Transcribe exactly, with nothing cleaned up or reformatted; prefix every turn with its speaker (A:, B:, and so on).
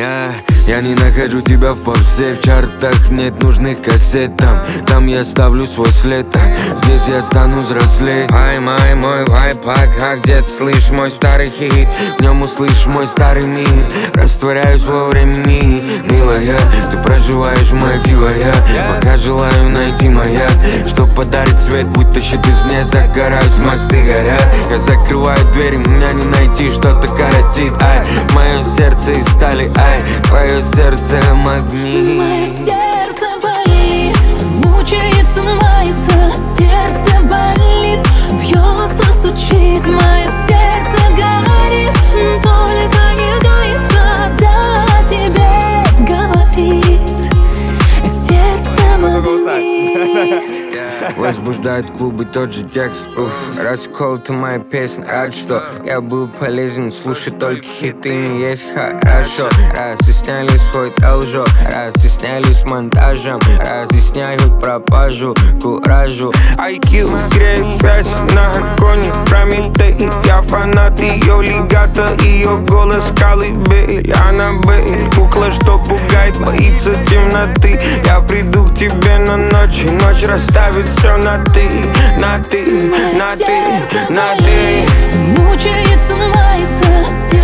A: Я, я не нахожу тебя в попсе, в чартах нет нужных кассет. Там, там я ставлю свой след, здесь я стану взрослей. Ай, май, мой вайпак, а где-то слышь мой старый хит. В нем услышь мой старый мир, растворяюсь во времени. Милая, ты проживаешь мотива, я пока желаю найти маяк, что подарит свет, будто щит из не загораюсь, мосты горят. Я закрываю двери, меня не найти, что-то коротит. Ай, мое сердце из стали, ай, твое сердце магнит.
B: Мое сердце болит, мучается, мается, сердце болит, бьется, стучит, мое сердце горит, только не гается, да тебе говорит, сердце магнит.
A: Возбуждают клубы тот же текст, уф. Раскол ты моя песня, рад, что я был полезен. Слушай только хиты, не есть хорошо. Разъясняли свой должок, разъясняли с монтажем, разъясняют пропажу, куражу. ай кью греет связь на арконе, Прометей. Я фанат ее легато, ее голос колыбель. Аннабель, кукла, что пугает, боится темноты. Я приду к тебе на ночь, и ночь расставит все на ты, на ты, на ты, на ты.
B: Мучается, мается,